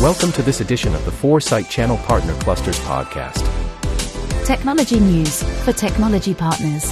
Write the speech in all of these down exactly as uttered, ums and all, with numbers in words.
Welcome to this edition of the Foresight Channel Partner Clusters podcast. Technology news for technology partners.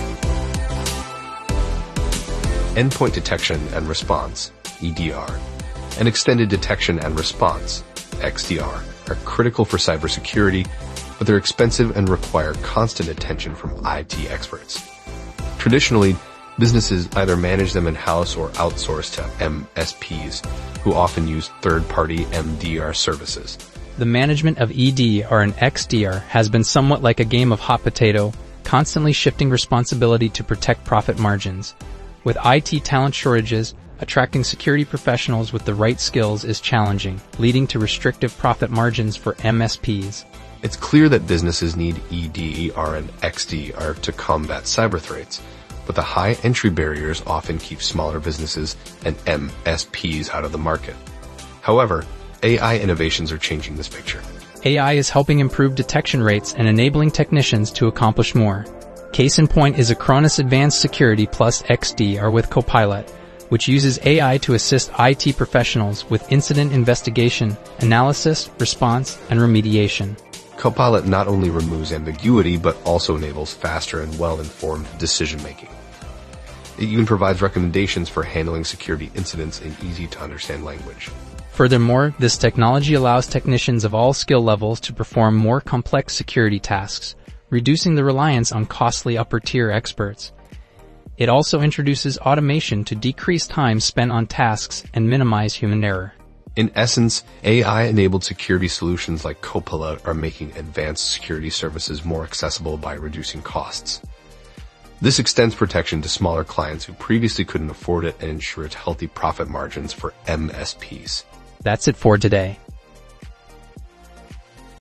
Endpoint detection and response, E D R, and extended detection and response, X D R, are critical for cybersecurity, but they're expensive and require constant attention from I T experts. Traditionally, businesses either manage them in-house or outsource to M S Ps, who often use third-party M D R services. The management of E D R and X D R has been somewhat like a game of hot potato, constantly shifting responsibility to protect profit margins. With I T talent shortages, attracting security professionals with the right skills is challenging, leading to restrictive profit margins for M S Ps. It's clear that businesses need E D R and X D R to combat cyber threats, but the high entry barriers often keep smaller businesses and M S Ps out of the market. However, A I innovations are changing this picture. A I is helping improve detection rates and enabling technicians to accomplish more. Case in point is Acronis Advanced Security Plus X D R with Copilot, which uses A I to assist I T professionals with incident investigation, analysis, response, and remediation. Copilot not only removes ambiguity, but also enables faster and well-informed decision-making. It even provides recommendations for handling security incidents in easy-to-understand language. Furthermore, this technology allows technicians of all skill levels to perform more complex security tasks, reducing the reliance on costly upper-tier experts. It also introduces automation to decrease time spent on tasks and minimize human error. In essence, A I-enabled security solutions like Copilot are making advanced security services more accessible by reducing costs. This extends protection to smaller clients who previously couldn't afford it and ensures healthy profit margins for M S Ps. That's it for today.